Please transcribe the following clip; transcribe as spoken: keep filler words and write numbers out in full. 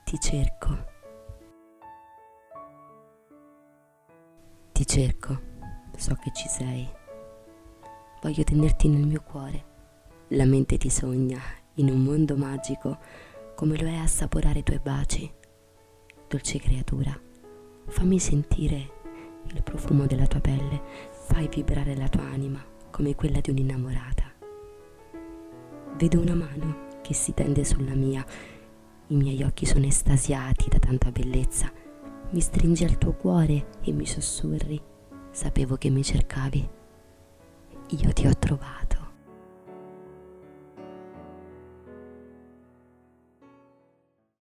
Ti cerco. Ti cerco, so che ci sei. Voglio tenerti nel mio cuore. La mente ti sogna in un mondo magico, come lo è assaporare i tuoi baci. Dolce creatura, fammi sentire il profumo della tua pelle, fai vibrare la tua anima come quella di un'innamorata. Vedo una mano che si tende sulla mia, i miei occhi sono estasiati da tanta bellezza. Mi stringi al tuo cuore e mi sussurri, sapevo che mi cercavi. Io ti ho trovato.